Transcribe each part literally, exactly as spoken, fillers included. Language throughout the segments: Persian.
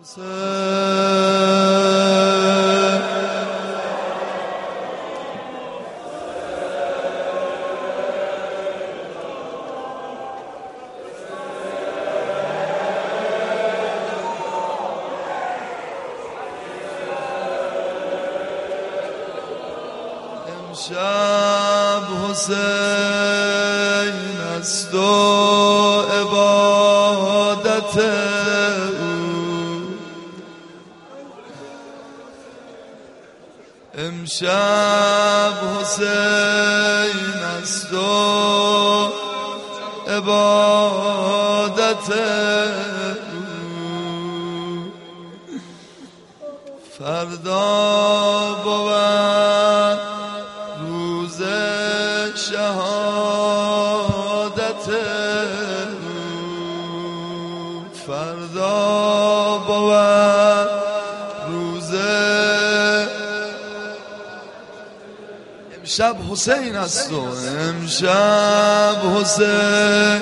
امشب حسین است و عبادت او، امشب حسین است و عبادت او، فردا بود روز شهادت او، فردا بود روز. امشب حسین است و امشب حسین،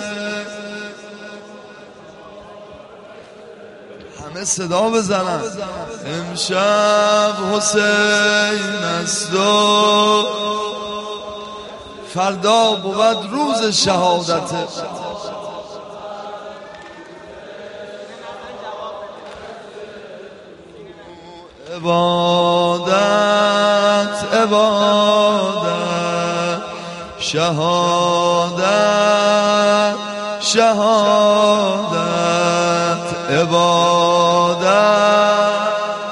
همه صدا بزنن. امشب حسین است و فردا بود روز شهادت. عبادت عبادت شهادت شهادت عبادت.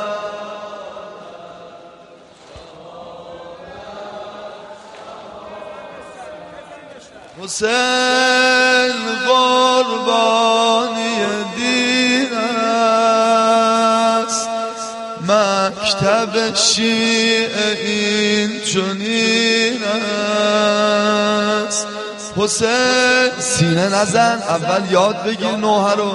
حسین قربانی دین است، مکتب شیعه این چنین است. حسین سینه نزن، اول یاد بگیر نوحه رو.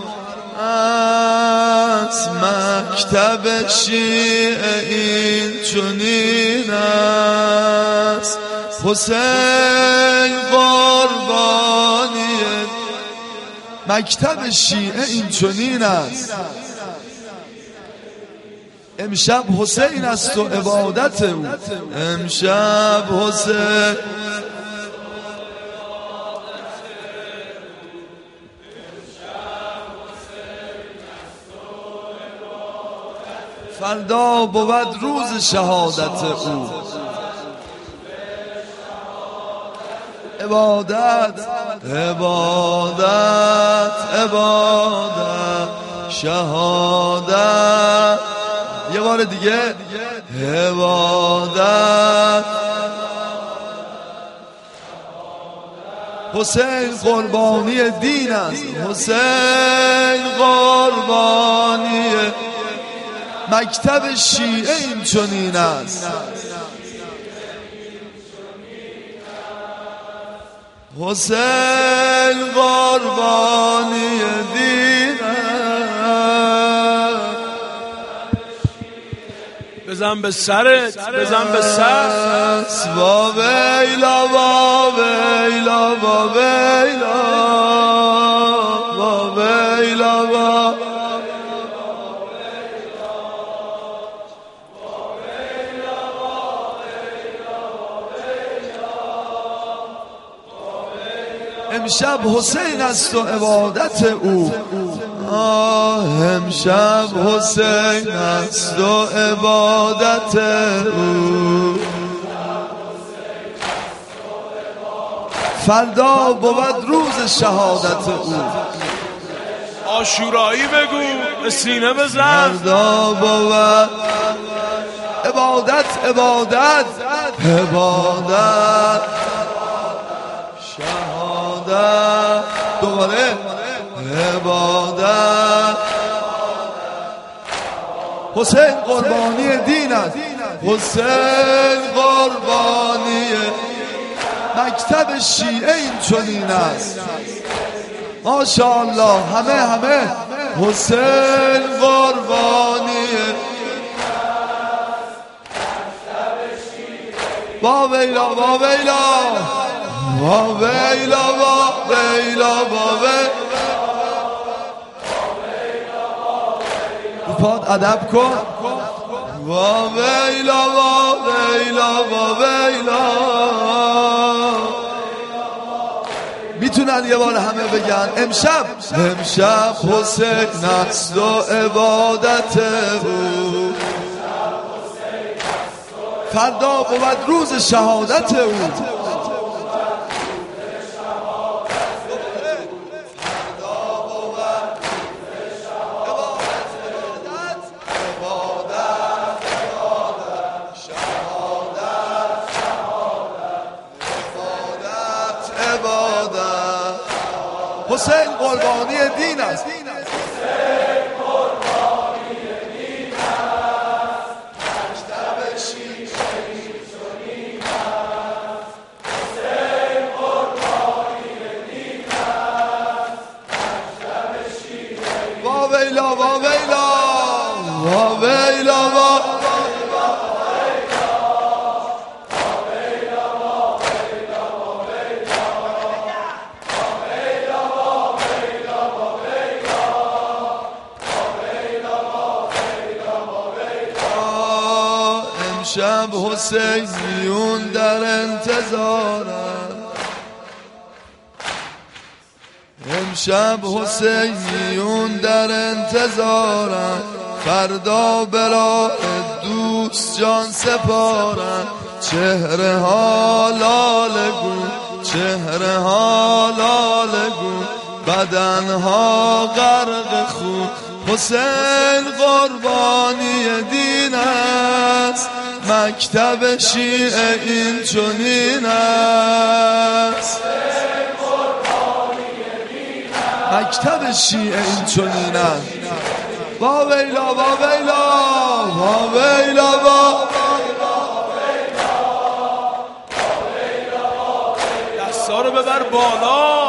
از مکتب شیعه این چنین است، حسین قربانی. مکتب شیعه این چنین است، امشب حسین است و عبادت او، امشب حسین. فردا بود روز شهادت او، عبادت عبادت عبادت شهادت. یه بار دیگه عبادت. حسین قربانی دین است، حسین قربانی. مکتب شیعه این چنین است، حسین قربانی دین است. بزن به سرت، بزن به سر. با ویلا با ویلا با ویلا با ویلا با. امشب حسین است و عبادت او، آه امشب حسین است و عبادت او، فردا بود روز شهادت او. عاشورایی بگو، به سینه بزن. فردا بود عبادت عبادت عبادت شهادت. دوباره عبادت. حسین قربانی دین است، حسین قربانی. مکتب شیعه این چنین است، ماشاءالله همه همه. حسین قربانی. با ویلا با ویلا با ویلا با ویلا با ویلا. رو پاد ادب کن. وا ویلا وا ویلا وا ویلا. میتونن یه بار همه بگن امشب امشب حسین است و عبادت او، فردا بود روز شهادت او. حسین قربانی دین است. حسین قربانی دین است. مکتب شیشه چنین است. حسین قربانی دین است. مکتب شیشه. وا ویلا وا ویلا وا ویلا وا امشب حسینیون در انتظارن. امشب حسینیون در انتظارن. فردا برای دوست جان سپارن. چهره ها لاله گون، چهره ها لاله گون، بدن ها غرق خون. حسین قربانی دین است. مکتب شیعه این چنین است. مکتب شیعه این چنین است. وا ویلا وا ویلا وا ویلا وا. دستا رو ببر بالا،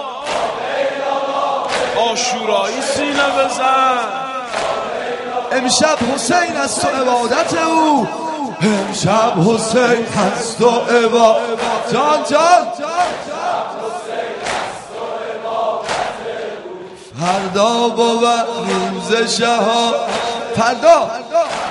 آشورایی سینه بزن. امشب حسین است و عبادت او. امشب حسین هست و عبادت. جان جان فردا بود روز شهادت. فردا